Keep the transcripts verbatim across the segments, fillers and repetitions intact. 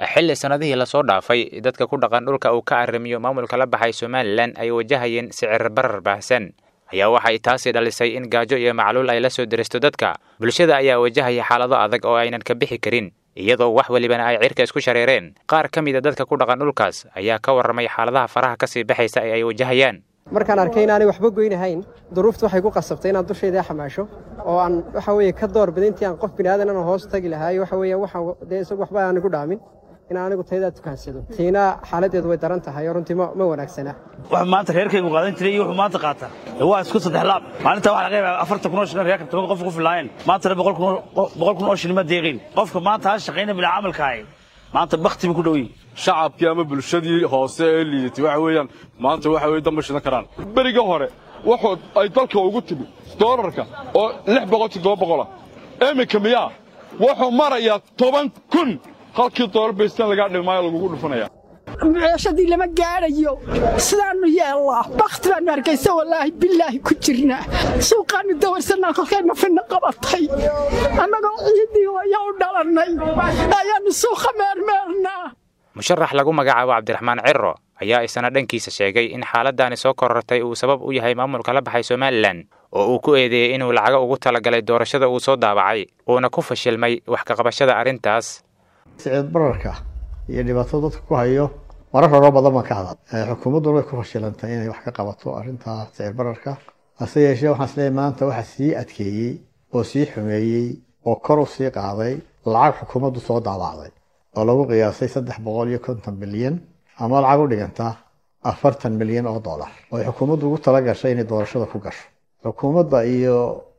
xilli sanadihii la soo dhaafay dadka ku dhaqan dhulka uu ka arrimiyo maamulka la baxay Somaliland ay wajahayeen sicir barar baahsan ayaa waxay taasi dhalisay in gaajo iyo macluul ay la soo diristo dadka bulshada ayaa wajahaya xaalado adag oo aynan ka bixi karin iyadoo wax walibana ay cirka isku shareereen qaar ka mid ah dadka ku dhaqan dhulkaas ayaa ka warramay xaaladaha faraha ka sii baxaysa ee ay wajahayaan markaan arkay inaanay waxba goynahayn duruuftu waxay ku qasabtay inaan dushayda xamaasho oo aan waxa weeye ka door bidintii aan qof bini'aadan aan hoos tagi lahaay waxa weeye waxa de isagu waxba aan igu dhaamin in anigu tayada tukaansado tiina xaaladeedu way daran tahay runtii ma wanaagsana wax maanta reerkaygu qaadan jiray iyo wax maanta qaata waa isku saddex laab maalinta waxa laga yaabaa afartan kun oo shilin reerka toban qof ku filaayeen maanta boqol kun oo shilin ma deeqin qofka maanta ha shaqeynaa bil camalkaay maanta bakti ku dhaw shacabkii ama bulshadii hoose ee liitay waxa weeyaan maanta waxa weey damba shidan karaan bariga hore waxa ay dalka ugu timi doolarka oo lix boqol toddoba boqol eemika miya waxa maraya toban kun halkii doolar beestan laga dhigmaayo lagu dhufanaya meeshadii lama gaarayo sidaanu yeelaa bakti baan arkaysa wallaahi billaahi ku jirna suuqaanu dawarsanaa kolkayna finna qabatay annagoo ciidii ayaa u dhalanay ayaanu suuqa meermeernaa musharax lagu magacaabo Cabdiraxmaan Cirro ayaa isna dhankiisa sheegay in xaaladani soo korortay uu sabab u yahay maamulka la baxay Somaliland oo uu ku eedeeyay inuu lacag ugu talagalay doorashada uu soo daabacay oo ku fashilmay wax ka qabashada arintaas sicir bararka iyo dhibaatada dadka ku hayo marar hore badan ma ka hadal xukuumaddu way ku fashilantay inay wax ka qabato arinta sicir bararka hase yeeshee waxaan isleeyahay maanta waxa sii adkeeyay oo sii xumeeyay oo kor u sii qaaday lacag xukuumaddu soo daabacday oo lagu qiyaasay saddex boqol iyo konton bilyan ama lacag u dhiganta afartan milyan oo dollar oo xukuumaddu ugu tala gashay inay doorashada ku gasho xukuumadda iyo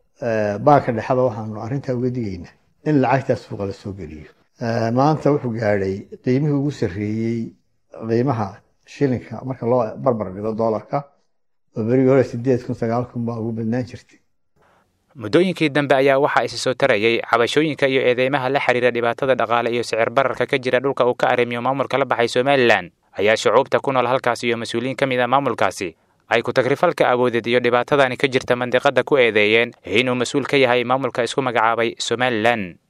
baanka dhexe waxaanu arinta uga digaynaa in lacagtaas suuqa la soo geliyo maanta wuxuu gaadhay qiimihii ugu sarreeyay qiimaha shilinka marka loo barbar dhigo dollarka oo berigii hore sideed kun sagaal kun baa ugu badnaan jirtay muddooyinkii dambe ayaa waxaa isa soo tarayay cabashooyinka iyo eedeymaha la xiriira dhibaatada dhaqaale iyo sicir bararka ka jira dhulka uu ka arrimiyo maamulka la baxay Somaliland ayaa shucuubta ku nool halkaas iyo mas'uuliyiin ka mid ah maamulkaasi ay ku tagrifalka awoodeed iyo dhibaatadani ka jirta mandiqada ku eedeeyeen inuu mas'uul ka yahay maamulka isku magacaabay Somaliland.